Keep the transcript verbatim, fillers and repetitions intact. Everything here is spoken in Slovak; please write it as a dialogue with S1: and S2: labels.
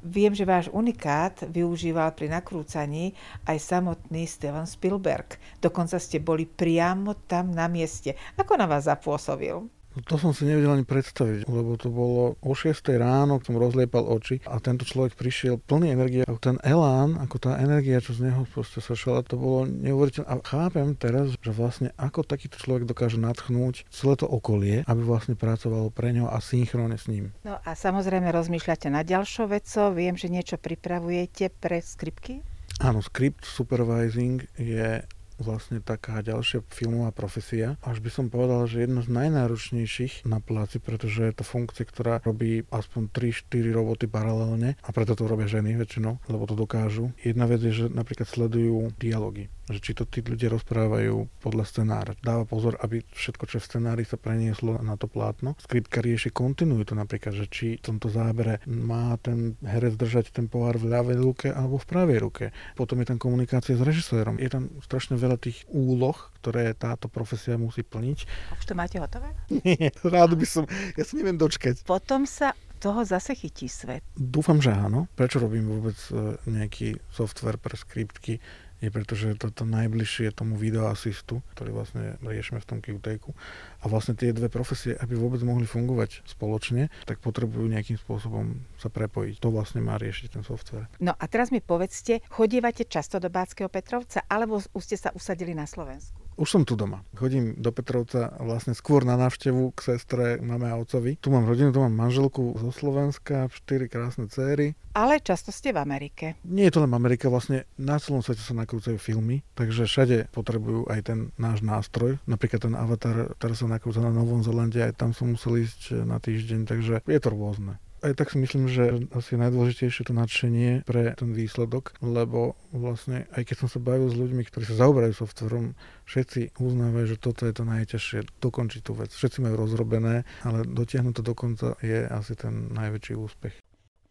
S1: Viem, že váš unikát využíval pri nakrúcaní aj samotný Steven Spielberg. Dokonca ste boli priamo tam na mieste. Ako na vás zapôsobil?
S2: To som si nevedel ani predstaviť, lebo to bolo o šiestej ráno, som rozliepal oči a tento človek prišiel plný energie. A ten elán, ako tá energia, čo z neho proste sršala, to bolo neuveriteľné. A chápem teraz, že vlastne ako takýto človek dokáže nadchnúť celé to okolie, aby vlastne pracovalo pre ňo a synchrone s ním.
S1: No a samozrejme rozmýšľate nad ďalšou vecou. Viem, že niečo pripravujete pre skripky?
S2: Áno, script supervising je vlastne taká ďalšia filmová profesia. Až by som povedal, že jedna z najnáročnejších na pláci, pretože je to funkcia, ktorá robí aspoň tri štyri roboty paralelne a preto to robia ženy väčšinou, lebo to dokážu. Jedna vec je, že napríklad sledujú dialógy, že či to tí ľudia rozprávajú podľa scenára. Dáva pozor, aby všetko, čo v scenári sa prenieslo na to plátno. Skriptka rieši kontinuitu napríklad, že či v tomto zábere má ten herec držať ten pohár v ľavej ruke alebo v pravej ruke. Potom je tam komunikácia s režisérom. Je tam strašne veľa tých úloh, ktoré táto profesia musí plniť.
S1: Už to máte hotové?
S2: Nie, rád by som, ja sa neviem dočkať.
S1: Potom sa toho zase chytí svet.
S2: Dúfam, že áno. Prečo robím vôbec nejaký software pre skriptky? Je preto, že toto najbližšie tomu videoasistu, ktorý vlastne riešime v tom Qtaku. A vlastne tie dve profesie, aby vôbec mohli fungovať spoločne, tak potrebujú nejakým spôsobom sa prepojiť. To vlastne má riešiť ten software.
S1: No a teraz mi povedzte, chodívate často do Banského Petrovca, alebo už ste sa usadili na Slovensku?
S2: Už som tu doma. Chodím do Petrovca vlastne skôr na návštevu k sestre, mame a otcovi. Tu mám rodinu, tu mám manželku zo Slovenska, štyri krásne céry.
S1: Ale často ste v Amerike.
S2: Nie je to len Amerika, vlastne na celom svete sa nakrúcajú filmy, takže všade potrebujú aj ten náš nástroj. Napríklad ten Avatar, ktorý sa nakrúca na Novom Zelande, aj tam som musel ísť na týždeň, takže je to rôzne. Aj tak si myslím, že asi najdôležitejšie to nadšenie pre ten výsledok, lebo vlastne aj keď som sa bavil s ľuďmi, ktorí sa zaoberajú softverom, všetci uznávajú, že toto je to najťažšie, dokončiť tú vec. Všetci majú rozrobené, ale dotiahnuť to do konca je asi ten najväčší úspech.